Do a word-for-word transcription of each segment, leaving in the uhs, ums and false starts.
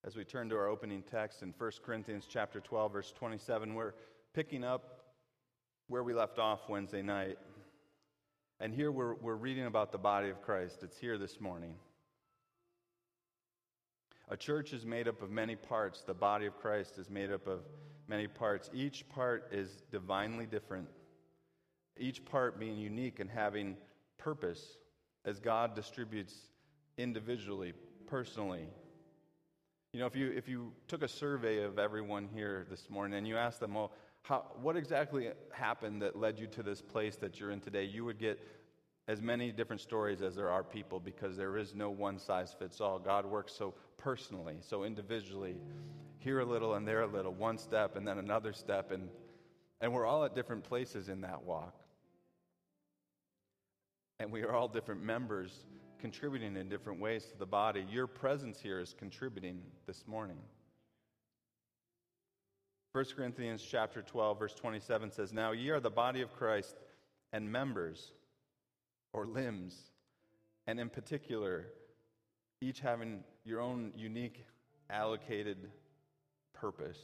as we turn to our opening text in First Corinthians chapter twelve, verse twenty-seven. We're picking up where we left off Wednesday night. And here we're, we're reading about the body of Christ. It's here this morning. A church is made up of many parts. The body of Christ is made up of many parts. Each part is divinely different. Each part being unique and having purpose as God distributes individually, personally. You know, if you if you took a survey of everyone here this morning and you asked them, well, how, what exactly happened that led you to this place that you're in today, you would get as many different stories as there are people, because there is no one size fits all. God works so personally, so individually, here a little and there a little, one step and then another step, and and we're all at different places in that walk. And we are all different members contributing in different ways to the body. Your presence here is contributing this morning. First Corinthians chapter twelve, verse twenty-seven says, "Now ye are the body of Christ, and members," or limbs, and in particular, each having your own unique, allocated purpose.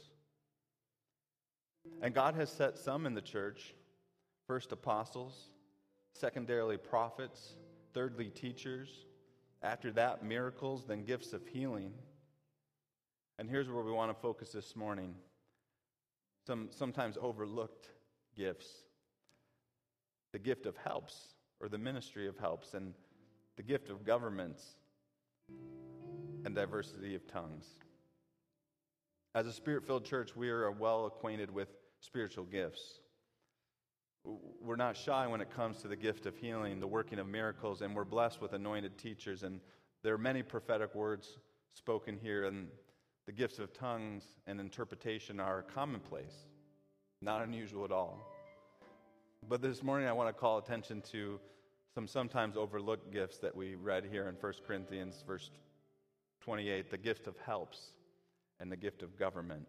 And God has set some in the church, first apostles, secondarily prophets, thirdly teachers, after that miracles, then gifts of healing. And here's where we want to focus this morning. Some sometimes overlooked gifts. The gift of helps, or the ministry of helps, and the gift of governments, and diversity of tongues. As a Spirit-filled church, we are well acquainted with spiritual gifts. We're not shy when it comes to the gift of healing, the working of miracles, and we're blessed with anointed teachers. And there are many prophetic words spoken here, and the gifts of tongues and interpretation are commonplace, not unusual at all. But this morning I want to call attention to some sometimes overlooked gifts that we read here in First Corinthians, verse twenty-eight, the gift of helps and the gift of government.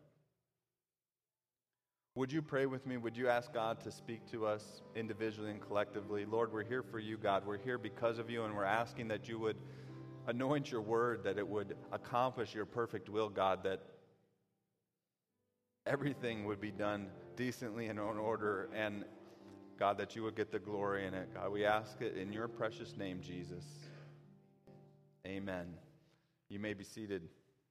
Would you pray with me? Would you ask God to speak to us individually and collectively? Lord, we're here for you, God. We're here because of you, and we're asking that you would anoint your word, that it would accomplish your perfect will, God, that everything would be done decently and in order, and God, that you would get the glory in it. God, we ask it in your precious name, Jesus. Amen. You may be seated.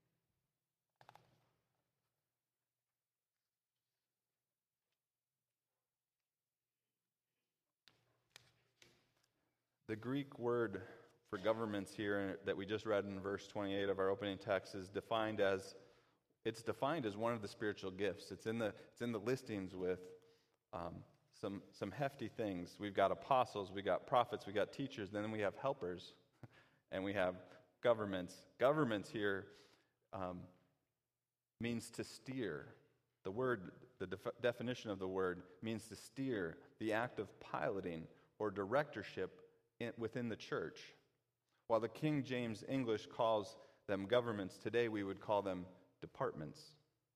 The Greek word for governments here that we just read in verse twenty-eight of our opening text is defined as, it's defined as one of the spiritual gifts. It's in the it's in the listings with um, some some hefty things. We've got apostles, we got prophets, we got teachers, then we have helpers, and we have governments. Governments here um, means to steer. The word, the def- definition of the word means to steer, the act of piloting or directorship within the church. While the King James English calls them governments, today we would call them departments.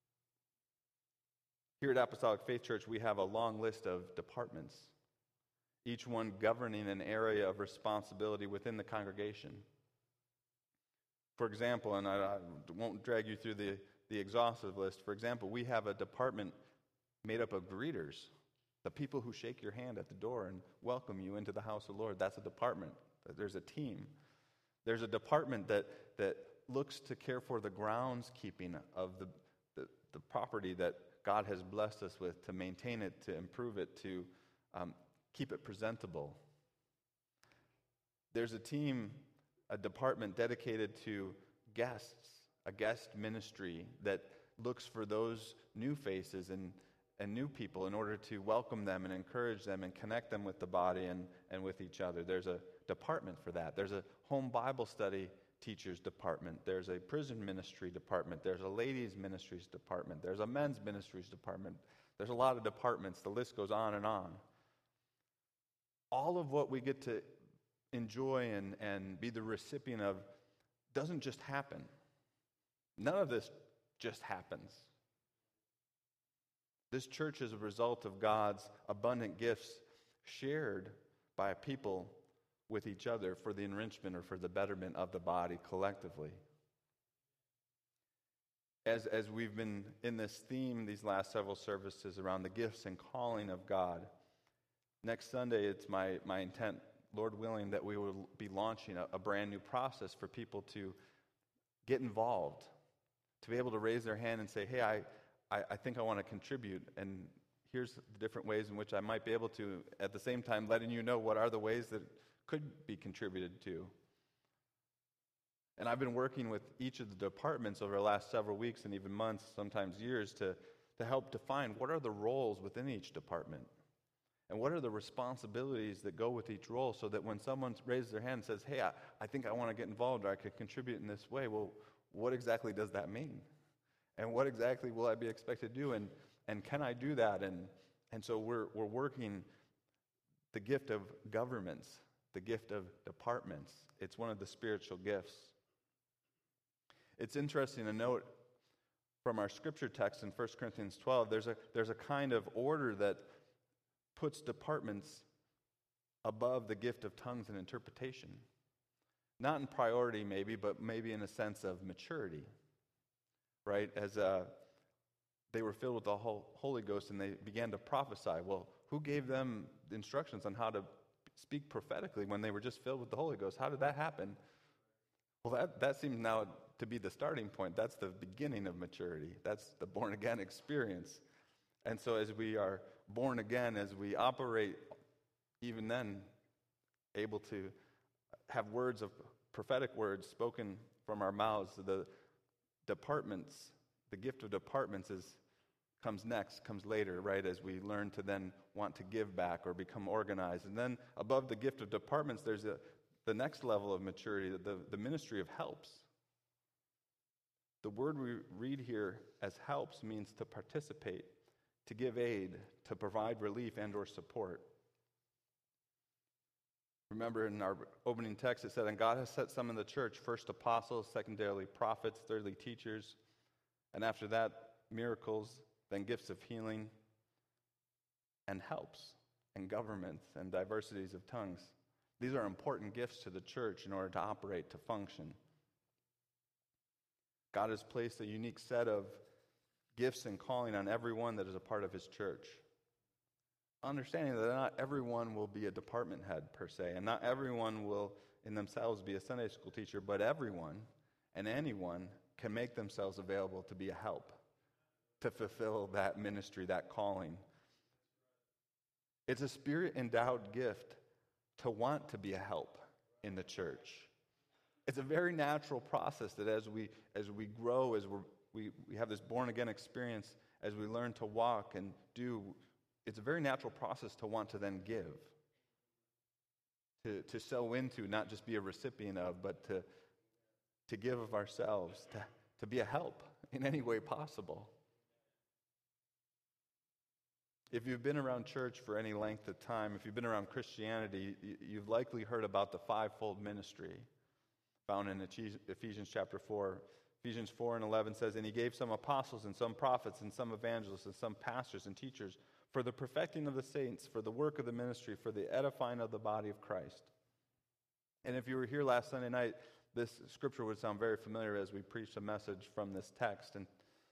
Here at Apostolic Faith Church, we have a long list of departments, each one governing an area of responsibility within the congregation. For example, and I, I won't drag you through the, the exhaustive list, for example, we have a department made up of greeters. The people who shake your hand at the door and welcome you into the house of the Lord, that's a department. There's a team. There's a department that that looks to care for the groundskeeping of the, the, the property that God has blessed us with, to maintain it, to improve it, to um, keep it presentable. There's a team, a department dedicated to guests, a guest ministry that looks for those new faces and and new people in order to welcome them and encourage them and connect them with the body and, and with each other. There's a department for that. There's a home Bible study teachers department. There's a prison ministry department. There's a ladies ministries department. There's a men's ministries department. There's a lot of departments. The list goes on and on. All of what we get to enjoy and, and be the recipient of doesn't just happen. None of this just happens. This church is a result of God's abundant gifts shared by people with each other for the enrichment or for the betterment of the body collectively. as, as we've been in this theme these last several services around the gifts and calling of God, next Sunday it's my, my intent, Lord willing, that we will be launching a, a brand new process for people to get involved, to be able to raise their hand and say, hey, I, I, I think I want to contribute, and here's the different ways in which I might be able to, at the same time letting you know what are the ways that could be contributed to. And I've been working with each of the departments over the last several weeks and even months, sometimes years, to, to help define what are the roles within each department and what are the responsibilities that go with each role, so that when someone raises their hand and says, hey, I, I think I want to get involved or I could contribute in this way, well, what exactly does that mean? And what exactly will I be expected to do? And and can I do that? And and so we're we're working the gift of governments, the gift of departments. It's one of the spiritual gifts. It's interesting to note from our scripture text in First Corinthians twelve, there's a there's a kind of order that puts departments above the gift of tongues and interpretation. Not in priority maybe, but maybe in a sense of maturity. Right? As uh, they were filled with the Holy Ghost and they began to prophesy. Well, who gave them the instructions on how to speak prophetically when they were just filled with the Holy Ghost? How did that happen? Well, that, that seems now to be the starting point. That's the beginning of maturity. That's the born-again experience. And so as we are born again, as we operate, even then, able to have words of prophetic words spoken from our mouths, the departments, the gift of departments is comes next, comes later, right, as we learn to then want to give back or become organized. And then above the gift of departments, there's a, the next level of maturity, the, the ministry of helps. The word we read here as helps means to participate, to give aid, to provide relief and or support. Remember in our opening text it said, and God has set some in the church, first apostles, secondarily prophets, thirdly teachers, and after that miracles, then gifts of healing, and helps, and governments, and diversities of tongues. These are important gifts to the church in order to operate, to function. God has placed a unique set of gifts and calling on everyone that is a part of his church. Understanding that not everyone will be a department head per se, and not everyone will in themselves be a Sunday school teacher, but everyone and anyone can make themselves available to be a help, to fulfill that ministry, that calling. It's a spirit-endowed gift to want to be a help in the church. It's a very natural process that as we as we grow, as we're, we we have this born-again experience, as we learn to walk and do, it's a very natural process to want to then give, to, to sow into, not just be a recipient of, but to, to give of ourselves, to, to be a help in any way possible. If you've been around church for any length of time, if you've been around Christianity, you've likely heard about the fivefold ministry found in Ephesians chapter four. Ephesians four and eleven says, and he gave some apostles and some prophets and some evangelists and some pastors and teachers for the perfecting of the saints, for the work of the ministry, for the edifying of the body of Christ. And if you were here last Sunday night, this scripture would sound very familiar as we preached a message from this text. And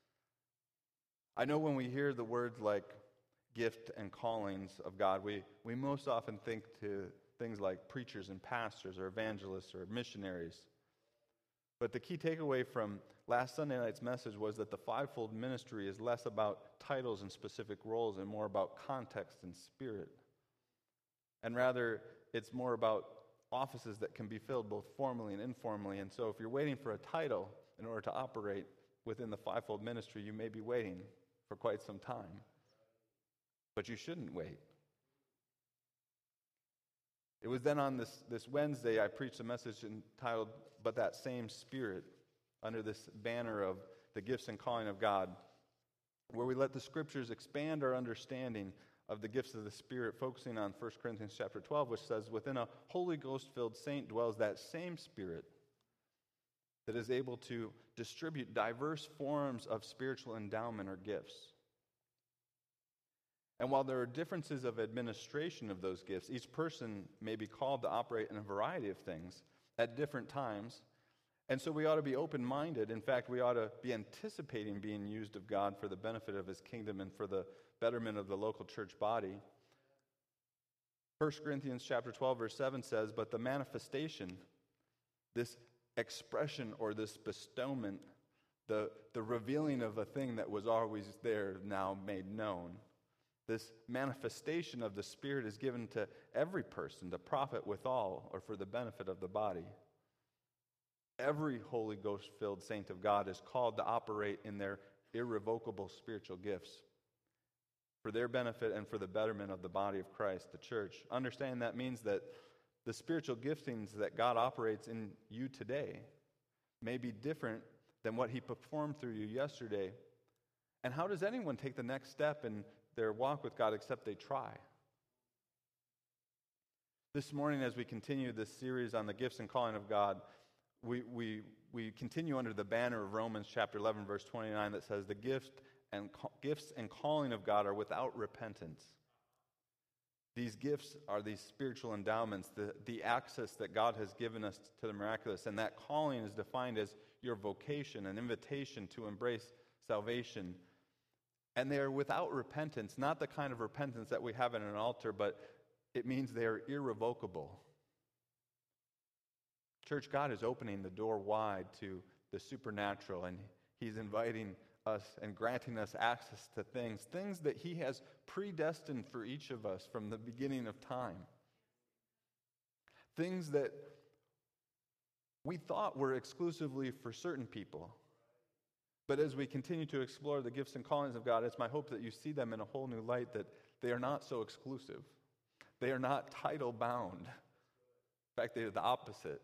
I know when we hear the words like gift and callings of God, we, we most often think to things like preachers and pastors or evangelists or missionaries. But the key takeaway from last Sunday night's message was that the fivefold ministry is less about titles and specific roles and more about context and spirit. And rather, it's more about offices that can be filled both formally and informally. And so if you're waiting for a title in order to operate within the fivefold ministry, you may be waiting for quite some time. But you shouldn't wait. It was then on this, this Wednesday I preached a message entitled, But That Same Spirit, under this banner of the gifts and calling of God, where we let the scriptures expand our understanding of the gifts of the Spirit, focusing on First Corinthians chapter twelve, which says, within a Holy Ghost-filled saint dwells that same Spirit that is able to distribute diverse forms of spiritual endowment or gifts. And while there are differences of administration of those gifts, each person may be called to operate in a variety of things at different times, And so we ought to be open-minded. In fact, we ought to be anticipating being used of God for the benefit of his kingdom and for the betterment of the local church body. First Corinthians chapter twelve, verse seven says, "But the manifestation," this expression or this bestowment, the, the revealing of a thing that was always there, now made known. This manifestation of the Spirit is given to every person to profit withal or for the benefit of the body. Every Holy Ghost-filled saint of God is called to operate in their irrevocable spiritual gifts for their benefit and for the betterment of the body of Christ, the church. Understand that means that the spiritual giftings that God operates in you today may be different than what he performed through you yesterday. And how does anyone take the next step in their walk with God except they try? This morning, as we continue this series on the gifts and calling of God, we we we continue under the banner of Romans chapter eleven, verse twenty-nine, that says, "The gift and gifts and calling of God are without repentance." These gifts are these spiritual endowments, the, the access that God has given us to the miraculous. And that calling is defined as your vocation, an invitation to embrace salvation. And they are without repentance, not the kind of repentance that we have in an altar, but it means they are irrevocable. Church, God is opening the door wide to the supernatural, and he's inviting us and granting us access to things, things that he has predestined for each of us from the beginning of time. Things that we thought were exclusively for certain people. But as we continue to explore the gifts and callings of God, it's my hope that you see them in a whole new light, that they are not so exclusive. They are not title bound. In fact, they are the opposite.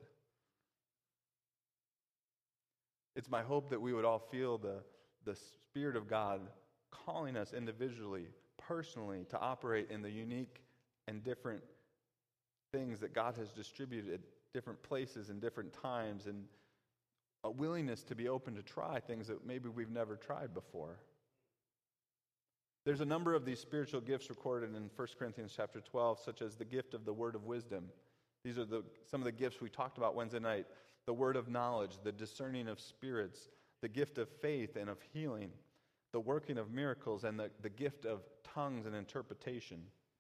It's my hope that we would all feel the the Spirit of God calling us individually, personally, to operate in the unique and different things that God has distributed at different places and different times, and a willingness to be open to try things that maybe we've never tried before. There's a number of these spiritual gifts recorded in First Corinthians chapter twelve, such as the gift of the word of wisdom. These are the some of the gifts we talked about Wednesday night. The word of knowledge, the discerning of spirits, the gift of faith and of healing, the working of miracles, and the, the gift of tongues and interpretation.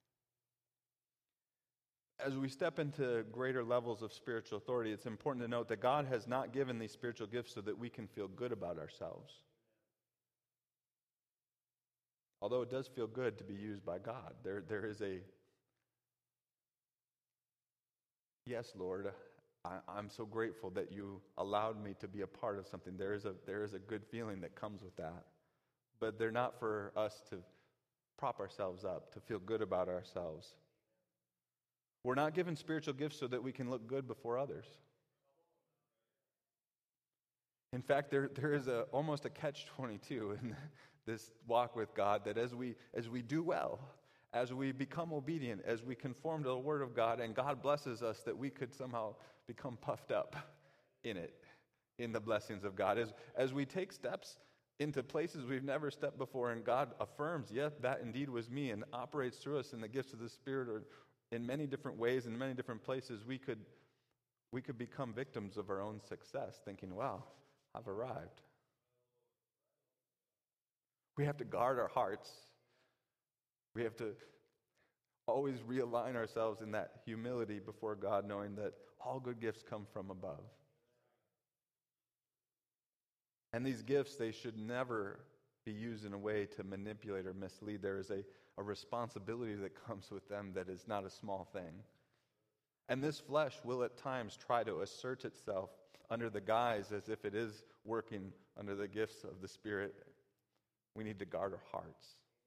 As we step into greater levels of spiritual authority, it's important to note that God has not given these spiritual gifts so that we can feel good about ourselves. Although it does feel good to be used by God. There, there is a, yes, Lord, I, I'm so grateful that you allowed me to be a part of something. There is a there is a good feeling that comes with that. But they're not for us to prop ourselves up, to feel good about ourselves. We're not given spiritual gifts so that we can look good before others. In fact, there there is a almost a catch twenty-two in this walk with God, that as we as we do well, as we become obedient, as we conform to the Word of God, and God blesses us, that we could somehow become puffed up in it, in the blessings of God. As, as we take steps into places we've never stepped before, and God affirms, yes, that indeed was me, and operates through us in the gifts of the Spirit, or in many different ways, in many different places, we could, we could become victims of our own success, thinking, wow, I've arrived. We have to guard our hearts. We have to always realign ourselves in that humility before God, knowing that all good gifts come from above. And these gifts, they should never be used in a way to manipulate or mislead. There is a, a responsibility that comes with them that is not a small thing. And this flesh will at times try to assert itself under the guise as if it is working under the gifts of the Spirit. We need to guard our hearts.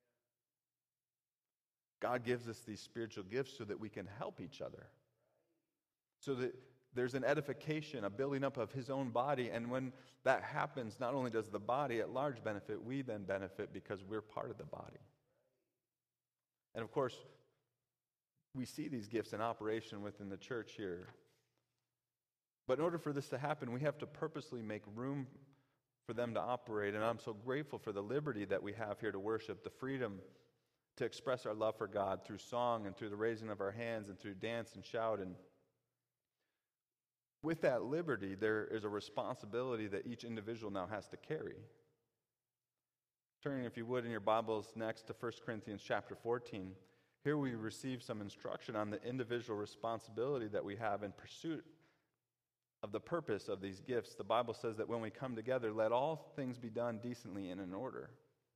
God gives us these spiritual gifts so that we can help each other. So that there's an edification, a building up of his own body. And when that happens, not only does the body at large benefit, we then benefit because we're part of the body. And of course, we see these gifts in operation within the church here. But in order for this to happen, we have to purposely make room for them to operate. And I'm so grateful for the liberty that we have here to worship, the freedom to express our love for God through song and through the raising of our hands and through dance and shout. And with that liberty, there is a responsibility that each individual now has to carry. Turning, if you would, in your Bibles next to First Corinthians chapter fourteen. Here we receive some instruction on the individual responsibility that we have in pursuit of the purpose of these gifts. The Bible says that when we come together, let all things be done decently and in order.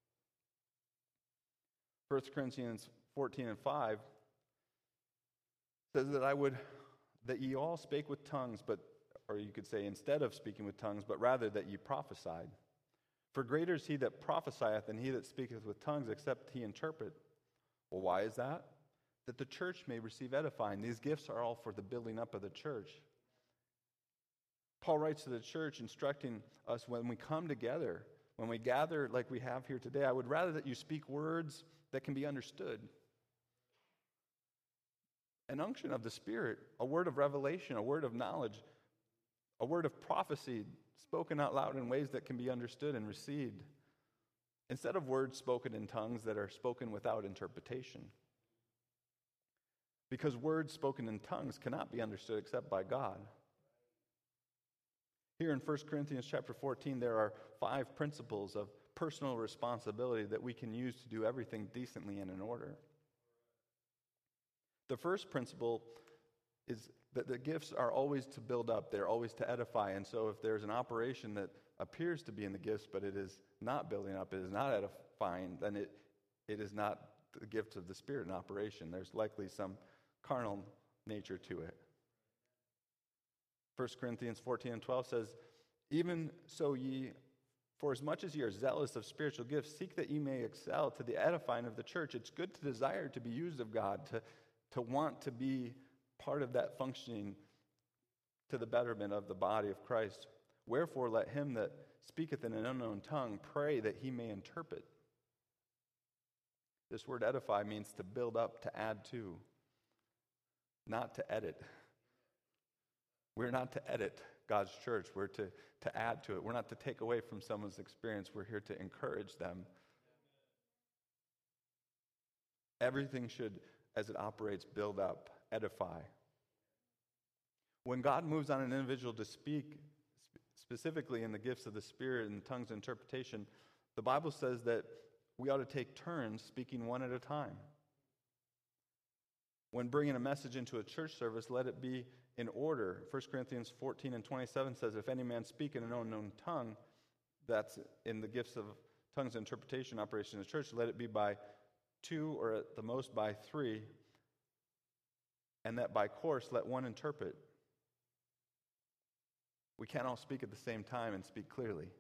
First Corinthians fourteen and five says that I would, that ye all spake with tongues, but, or you could say instead of speaking with tongues, but rather that ye prophesied. For greater is he that prophesieth than he that speaketh with tongues, except he interpret. Well, why is that? That the church may receive edifying. These gifts are all for the building up of the church. Paul writes to the church, instructing us when we come together, when we gather like we have here today, I would rather that you speak words that can be understood. An unction of the Spirit, a word of revelation, a word of knowledge, a word of prophecy spoken out loud in ways that can be understood and received, instead of words spoken in tongues that are spoken without interpretation. Because words spoken in tongues cannot be understood except by God. Here in First Corinthians chapter fourteen, there are five principles of personal responsibility that we can use to do everything decently and in order. The first principle is that the gifts are always to build up. They're always to edify. And so if there's an operation that appears to be in the gifts, but it is not building up, it is not edifying, then it, it is not the gift of the Spirit in operation. There's likely some carnal nature to it. First Corinthians fourteen and twelve says, even so ye, for as much as ye are zealous of spiritual gifts, seek that ye may excel to the edifying of the church. It's good to desire to be used of God, to, to want to be part of that functioning to the betterment of the body of Christ. Wherefore let him that speaketh in an unknown tongue pray that he may interpret. This word edify means to build up, to add to, not to edit. We're not to edit God's church. We're to, to add to it. We're not to take away from someone's experience. We're here to encourage them. Everything should, as it operates, build up, edify. When God moves on an individual to speak, specifically in the gifts of the Spirit and tongues and interpretation, the Bible says that we ought to take turns speaking one at a time. When bringing a message into a church service, let it be in order. First Corinthians fourteen and twenty-seven says, if any man speak in an unknown tongue, that's in the gifts of tongues and interpretation operation in the church, let it be by two or at the most by three, and that by course let one interpret. We can't all speak at the same time and speak clearly.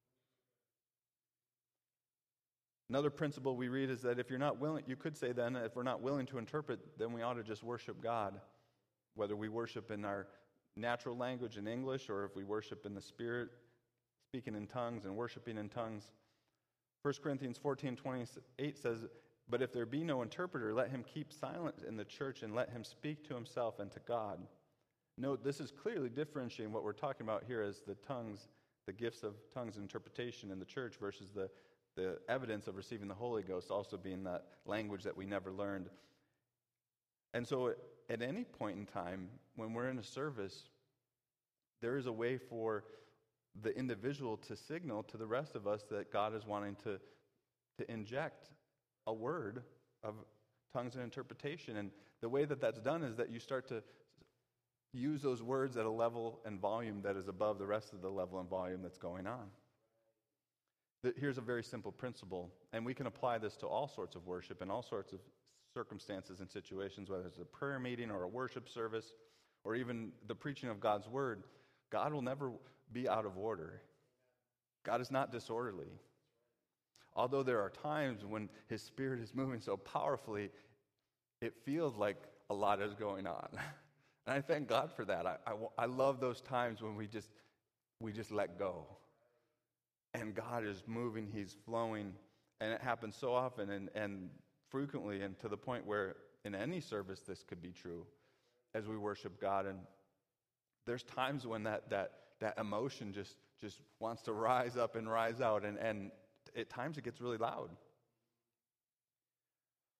Another principle we read is that if you're not willing, you could say then, if we're not willing to interpret, then we ought to just worship God. Whether we worship in our natural language in English, or if we worship in the Spirit, speaking in tongues and worshiping in tongues. First Corinthians fourteen twenty-eight says, but if there be no interpreter, let him keep silent in the church and let him speak to himself and to God. Note, this is clearly differentiating what we're talking about here as the tongues, the gifts of tongues and interpretation in the church versus the, the evidence of receiving the Holy Ghost also being that language that we never learned. And so at any point in time, when we're in a service, there is a way for the individual to signal to the rest of us that God is wanting to, to inject a word of tongues and interpretation. And the way that that's done is that you start to use those words at a level and volume that is above the rest of the level and volume that's going on. Here's a very simple principle, and we can apply this to all sorts of worship and all sorts of circumstances and situations, whether it's a prayer meeting or a worship service or even the preaching of God's word. God will never be out of order. God is not disorderly. Although there are times when His Spirit is moving so powerfully, it feels like a lot is going on. And I thank God for that. I, I, I love those times when we just we just let go. And God is moving, He's flowing, and it happens so often and, and frequently, and to the point where in any service this could be true as we worship God. And there's times when that that that emotion just just wants to rise up and rise out, and, and at times it gets really loud.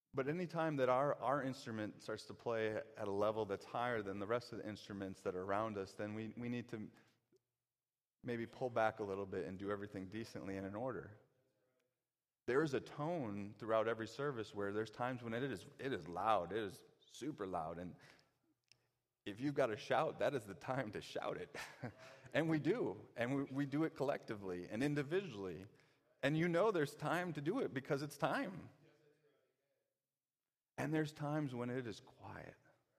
But anytime that our, our instrument starts to play at a level that's higher than the rest of the instruments that are around us, then we, we need to maybe pull back a little bit and do everything decently and in order. There is a tone throughout every service where there's times when it is it is loud, it is super loud, and if you've got to shout, that is the time to shout it. And we do, and we, we do it collectively and individually. And you know there's time to do it because it's time. And there's times when it is quiet,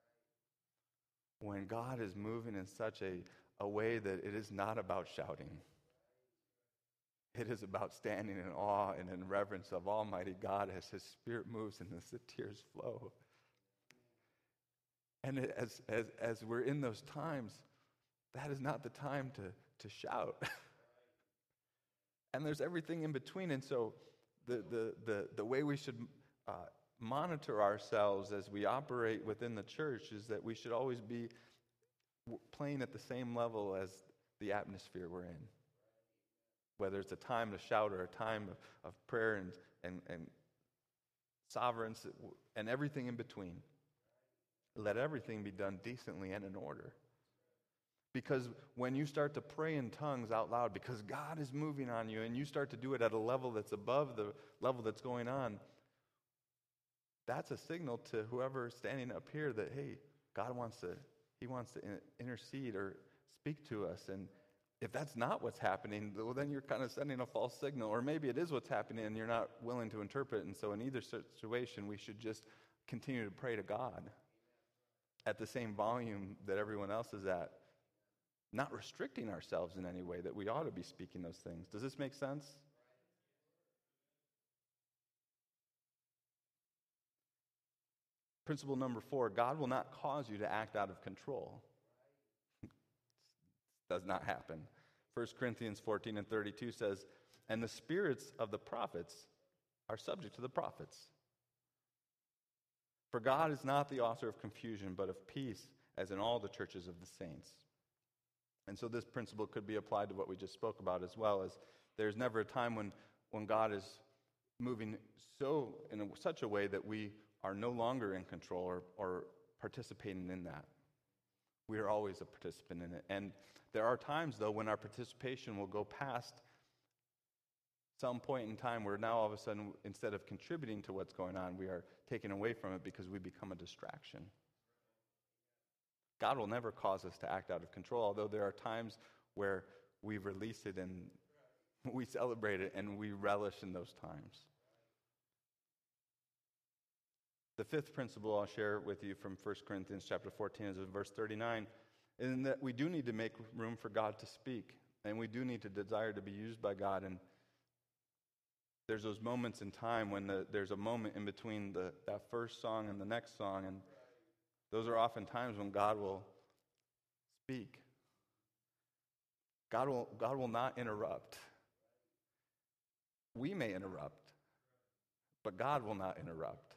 when God is moving in such a, a way that it is not about shouting. It is about standing in awe and in reverence of Almighty God as His Spirit moves and as the tears flow. And as, as, as we're in those times, that is not the time to, to shout. And there's everything in between. And so the, the, the, the way we should uh, monitor ourselves as we operate within the church is that we should always be playing at the same level as the atmosphere we're in. Whether it's a time to shout or a time of, of prayer and, and, and sovereignty and everything in between. Let everything be done decently and in order. Because when you start to pray in tongues out loud, because God is moving on you, and you start to do it at a level that's above the level that's going on, that's a signal to whoever is standing up here that, hey, God wants to, He wants to intercede or speak to us. And if that's not what's happening, well, then you're kind of sending a false signal. Or maybe it is what's happening and you're not willing to interpret. And so in either situation, we should just continue to pray to God at the same volume that everyone else is at, not restricting ourselves in any way that we ought to be speaking those things. Does this make sense? Principle number four, God will not cause you to act out of control. Does not happen. First Corinthians fourteen and thirty-two says, and the spirits of the prophets are subject to the prophets. For God is not the author of confusion, but of peace, as in all the churches of the saints. And so this principle could be applied to what we just spoke about as well, as there's never a time when, when God is moving so in a, such a way that we are no longer in control or, or participating in that. We are always a participant in it. And there are times, though, when our participation will go past some point in time where now all of a sudden, instead of contributing to what's going on, we are taken away from it because we become a distraction. God will never cause us to act out of control, although there are times where we release it and we celebrate it and we relish in those times. The fifth principle I'll share with you from First Corinthians chapter fourteen is in verse thirty-nine, in that we do need to make room for God to speak, and we do need to desire to be used by God. And there's those moments in time when the, there's a moment in between the, that first song and the next song, and those are often times when God will speak. God will, God will not interrupt. We may interrupt, but God will not interrupt.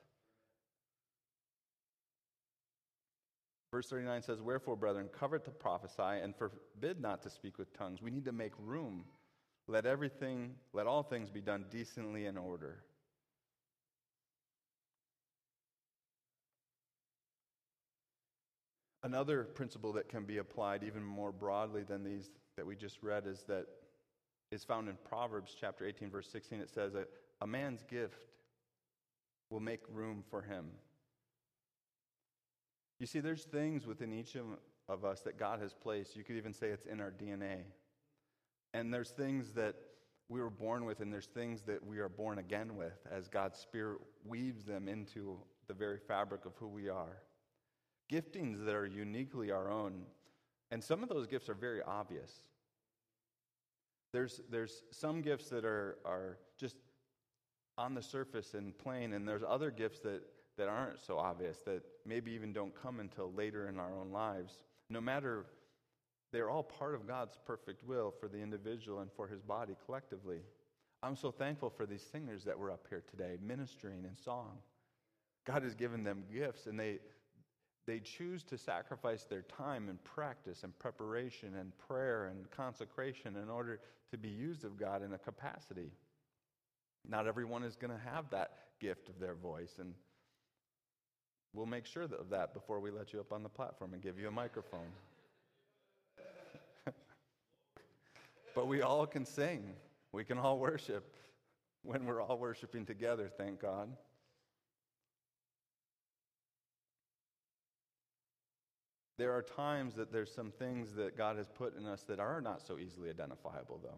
Verse thirty-nine says, wherefore, brethren, covet to prophesy and forbid not to speak with tongues. We need to make room. Let everything, let all things be done decently in order. Another principle that can be applied even more broadly than these that we just read is that is found in Proverbs chapter eighteen, verse sixteen. It says, a, a man's gift will make room for him. You see, there's things within each of us that God has placed. You could even say it's in our D N A. And there's things that we were born with, and there's things that we are born again with as God's Spirit weaves them into the very fabric of who we are. Giftings that are uniquely our own. And some of those gifts are very obvious. There's, there's some gifts that are, are just on the surface and plain, and there's other gifts that that aren't so obvious, that maybe even don't come until later in our own lives. No matter, they're all part of God's perfect will for the individual and for His body collectively. I'm so thankful for these singers that were up here today, ministering in song. God has given them gifts, and they they choose to sacrifice their time and practice and preparation and prayer and consecration in order to be used of God in a capacity. Not everyone is going to have that gift of their voice, and We'll make sure of that before we let you up on the platform and give you a microphone. But we all can sing. We can all worship when we're all worshiping together, thank God. There are times that there's some things that God has put in us that are not so easily identifiable, though.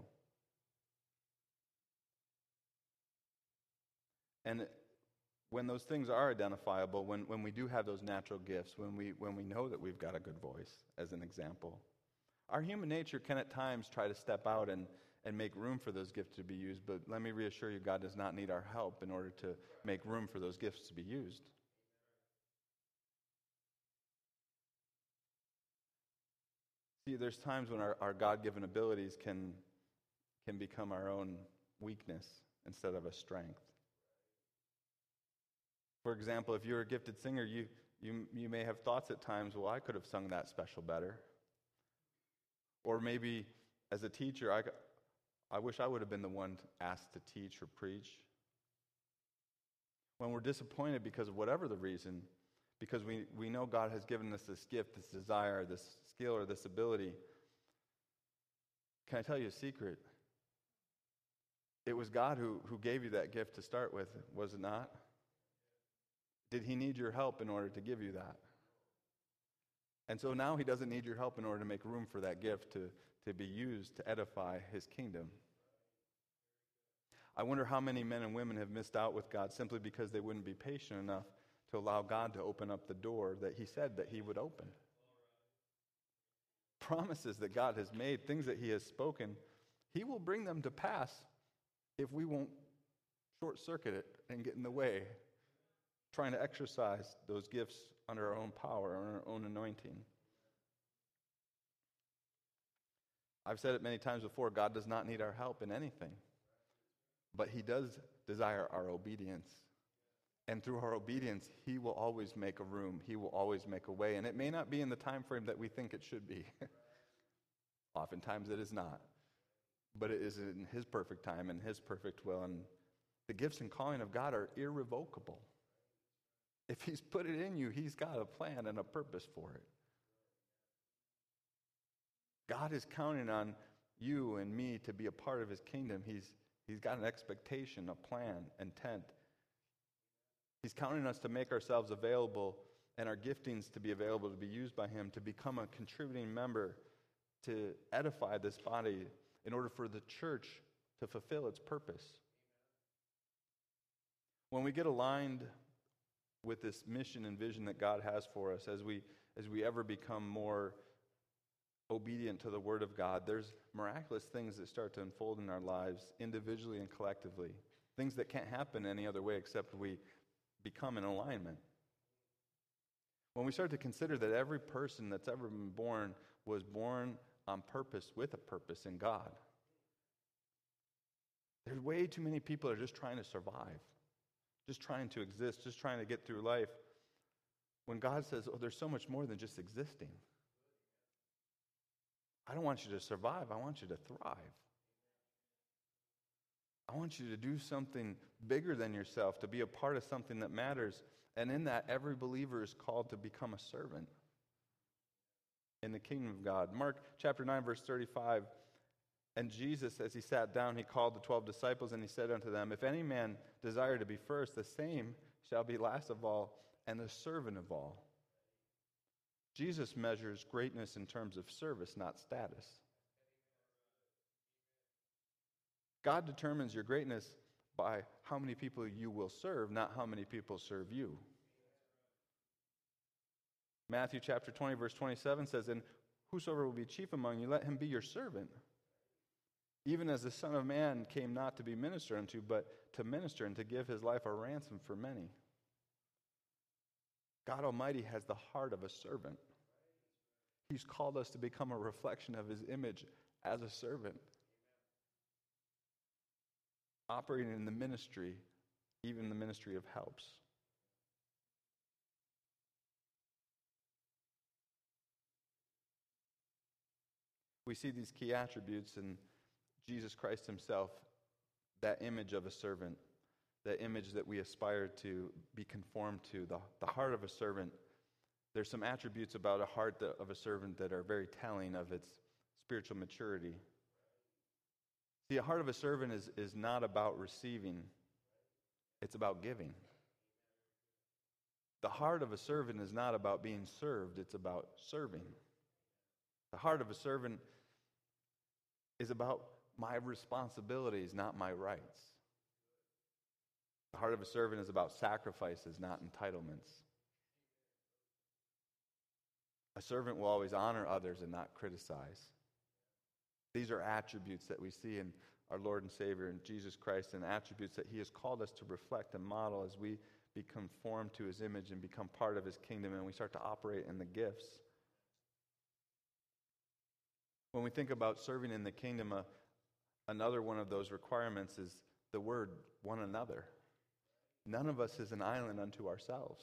And when those things are identifiable, when, when we do have those natural gifts, when we when we know that we've got a good voice, as an example, our human nature can at times try to step out and, and make room for those gifts to be used, but let me reassure you, God does not need our help in order to make room for those gifts to be used. See, there's times when our, our God-given abilities can, can become our own weakness instead of a strength. For example, if you're a gifted singer, you, you, you may have thoughts at times, well, I could have sung that special better. Or maybe as a teacher, I, I wish I would have been the one asked to teach or preach. When we're disappointed because of whatever the reason, because we, we know God has given us this gift, this desire, this skill, or this ability, can I tell you a secret? It was God who, who gave you that gift to start with, was it not? Did he need your help in order to give you that? And so now he doesn't need your help in order to make room for that gift to, to be used to edify his kingdom. I wonder how many men and women have missed out with God simply because they wouldn't be patient enough to allow God to open up the door that he said that he would open. Promises that God has made, things that he has spoken, he will bring them to pass if we won't short-circuit it and get in the way, trying to exercise those gifts under our own power, under our own anointing. I've said it many times before, God does not need our help in anything, but he does desire our obedience. And through our obedience, he will always make a room. He will always make a way. And it may not be in the time frame that we think it should be. Oftentimes it is not. But it is in his perfect time and his perfect will. And the gifts and calling of God are irrevocable. If he's put it in you, he's got a plan and a purpose for it. God is counting on you and me to be a part of his kingdom. He's, he's got an expectation, a plan, intent. He's counting us to make ourselves available and our giftings to be available to be used by him, to become a contributing member, to edify this body in order for the church to fulfill its purpose. When we get aligned with this mission and vision that God has for us, as we as we ever become more obedient to the Word of God, there's miraculous things that start to unfold in our lives individually and collectively. Things that can't happen any other way except we become in alignment. When we start to consider that every person that's ever been born was born on purpose, with a purpose in God. There's way too many people that are just trying to survive, just trying to exist, just trying to get through life. When God says, oh, there's so much more than just existing. I don't want you to survive, I want you to thrive. I want you to do something bigger than yourself, to be a part of something that matters. And in that, every believer is called to become a servant in the kingdom of God. Mark chapter nine, verse thirty-five. And Jesus, as he sat down, he called the twelve disciples, and he said unto them, if any man desire to be first, the same shall be last of all, and the servant of all. Jesus measures greatness in terms of service, not status. God determines your greatness by how many people you will serve, not how many people serve you. Matthew chapter twenty, verse twenty-seven says, and whosoever will be chief among you, let him be your servant. Even as the Son of Man came not to be ministered unto, but to minister and to give his life a ransom for many. God Almighty has the heart of a servant. He's called us to become a reflection of his image as a servant. Operating in the ministry, even the ministry of helps. We see these key attributes in Jesus Christ himself, that image of a servant. the image that we aspire to be conformed to, the, the heart of a servant, there's some attributes about a heart that, of a servant that are very telling of its spiritual maturity. See, a heart of a servant is, is not about receiving, it's about giving. The heart of a servant is not about being served, it's about serving. The heart of a servant is about my responsibilities, not my rights. The heart of a servant is about sacrifices, not entitlements. A servant will always honor others and not criticize. These are attributes that we see in our Lord and Savior in Jesus Christ, and attributes that He has called us to reflect and model as we be conformed to His image and become part of His kingdom, and we start to operate in the gifts. When we think about serving in the kingdom, uh, another one of those requirements is the word one another. None of us is an island unto ourselves.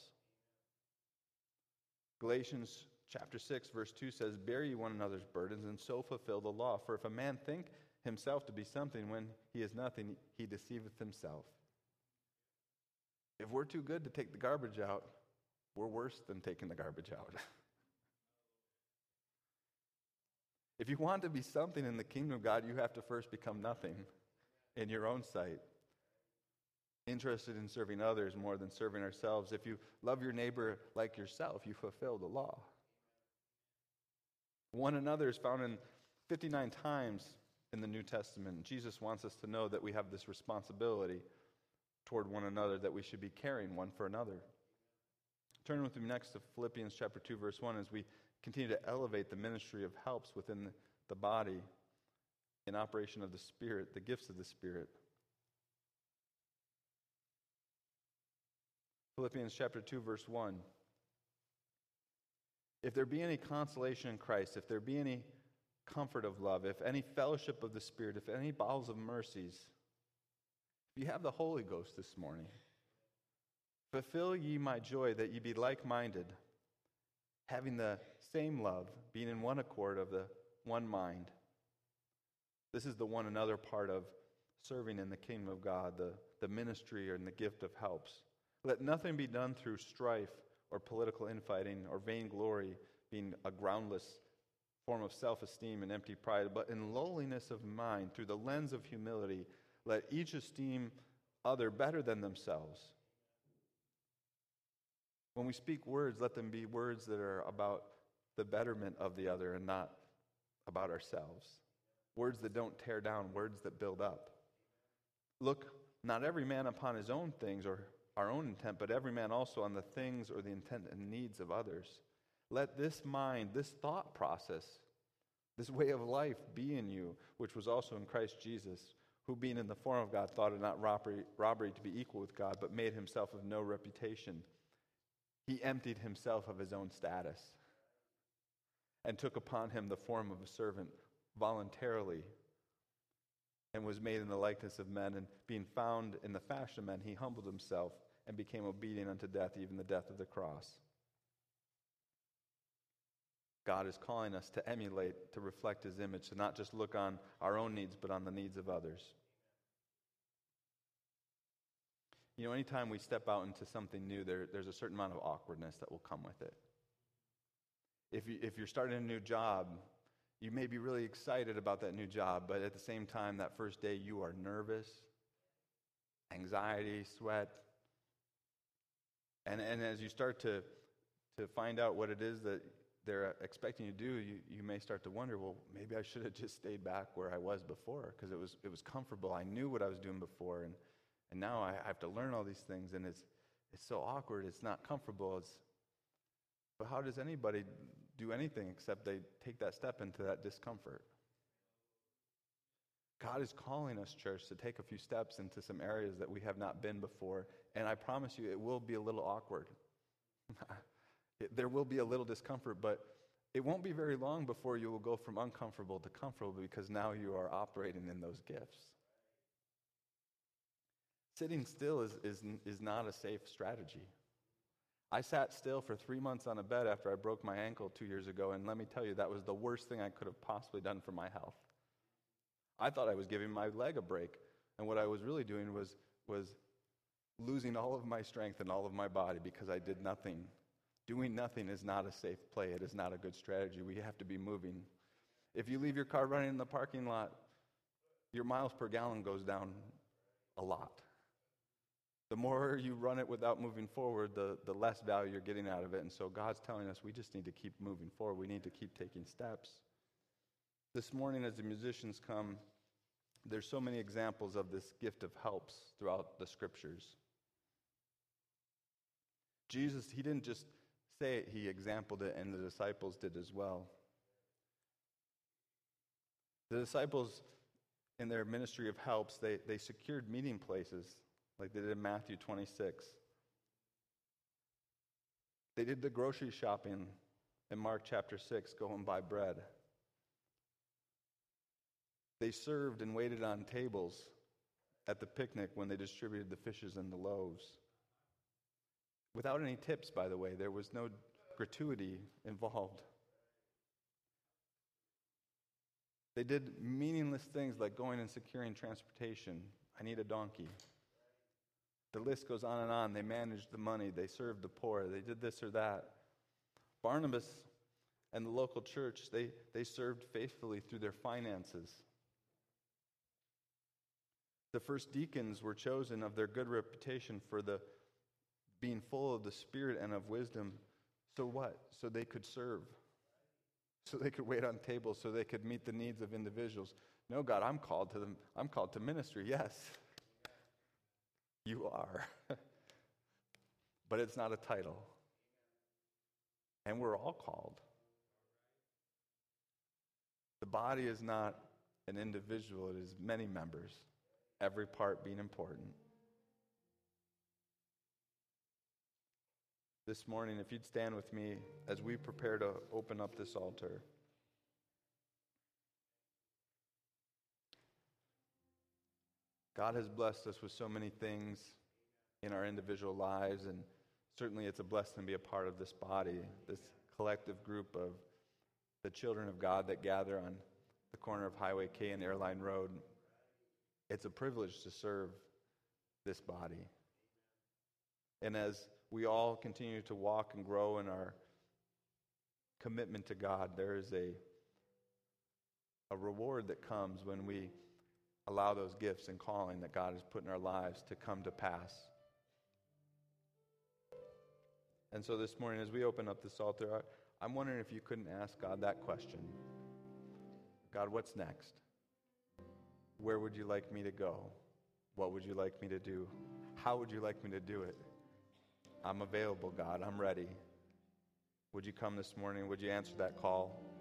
Galatians chapter six, verse two says, "Bear ye one another's burdens, and so fulfill the law. For if a man think himself to be something when he is nothing, he deceiveth himself." If we're too good to take the garbage out, we're worse than taking the garbage out. If you want to be something in the kingdom of God, you have to first become nothing in your own sight. Interested in serving others more than serving ourselves. If you love your neighbor like yourself, you fulfill the law. One another is found in fifty-nine times in the New Testament. Jesus wants us to know that we have this responsibility toward one another, that we should be caring one for another. Turn with me next to Philippians chapter two, verse one, as we continue to elevate the ministry of helps within the body in operation of the Spirit, the gifts of the Spirit. Philippians chapter two, verse one. If there be any consolation in Christ, if there be any comfort of love, if any fellowship of the Spirit, if any bowels of mercies, if you have the Holy Ghost this morning, fulfill ye my joy, that ye be like-minded, having the same love, being in one accord of the one mind. This is the one another part of serving in the kingdom of God, the, the ministry and the gift of helps. Let nothing be done through strife or political infighting or vainglory, being a groundless form of self-esteem and empty pride, but in lowliness of mind, through the lens of humility, let each esteem other better than themselves. When we speak words, let them be words that are about the betterment of the other and not about ourselves. Words that don't tear down, words that build up. Look, not every man upon his own things or our own intent, but every man also on the things or the intent and needs of others. Let this mind, this thought process, this way of life be in you, which was also in Christ Jesus, who being in the form of God thought it not robbery, robbery to be equal with God, but made himself of no reputation. He emptied himself of his own status and took upon him the form of a servant voluntarily, and was made in the likeness of men, and being found in the fashion of men, he humbled himself and became obedient unto death, even the death of the cross. God is calling us to emulate, to reflect his image, to not just look on our own needs, but on the needs of others. You know, anytime we step out into something new, there, there's a certain amount of awkwardness that will come with it. If, you, if you're starting a new job, you may be really excited about that new job, but at the same time, that first day, you are nervous, anxiety, sweat. And, and as you start to, to find out what it is that they're expecting you to do, you, you may start to wonder, well, maybe I should have just stayed back where I was before, because it was it was comfortable. I knew what I was doing before, and, and now I have to learn all these things, and it's it's so awkward. It's not comfortable. It's, but how does anybody do anything except they take that step into that discomfort? God is calling us, church, to take a few steps into some areas that we have not been before, and I promise you it will be a little awkward. it, there will be a little discomfort, but it won't be very long before you will go from uncomfortable to comfortable, because now you are operating in those gifts. Sitting still is, is, is not a safe strategy. I sat still for three months on a bed after I broke my ankle two years ago, and let me tell you, that was the worst thing I could have possibly done for my health. I thought I was giving my leg a break, and what I was really doing was, was losing all of my strength and all of my body because I did nothing. Doing nothing is not a safe play. It is not a good strategy. We have to be moving. If you leave your car running in the parking lot, your miles per gallon goes down a lot. The more you run it without moving forward, the, the less value you're getting out of it. And so God's telling us we just need to keep moving forward. We need to keep taking steps. This morning as the musicians come, there's so many examples of this gift of helps throughout the scriptures. Jesus, he didn't just say it, he exampled it, and the disciples did as well. The disciples, in their ministry of helps, they, they secured meeting places, like they did in Matthew twenty-six. They did the grocery shopping in Mark chapter six, go and buy bread. They served and waited on tables at the picnic when they distributed the fishes and the loaves. Without any tips, by the way. There was no gratuity involved. They did meaningless things like going and securing transportation. I need a donkey. The list goes on and on. They managed the money. They served the poor. They did this or that. Barnabas and the local church, they, they served faithfully through their finances. The first deacons were chosen of their good reputation for the being full of the Spirit and of wisdom. So what? So they could serve. So they could wait on tables, so they could meet the needs of individuals. No, God, I'm called to them. I'm called to ministry. Yes, you are. But it's not a title. And we're all called. The body is not an individual. It is many members, every part being important. This morning, if you'd stand with me as we prepare to open up this altar. God has blessed us with so many things in our individual lives, and certainly it's a blessing to be a part of this body, this collective group of the children of God that gather on the corner of Highway K and Airline Road. It's a privilege to serve this body. And as we all continue to walk and grow in our commitment to God, there is a, a reward that comes when we allow those gifts and calling that God has put in our lives to come to pass. And so this morning, as we open up this altar, I'm wondering if you couldn't ask God that question. God, what's next? Where would you like me to go? What would you like me to do? How would you like me to do it? I'm available, God. I'm ready. Would you come this morning? Would you answer that call?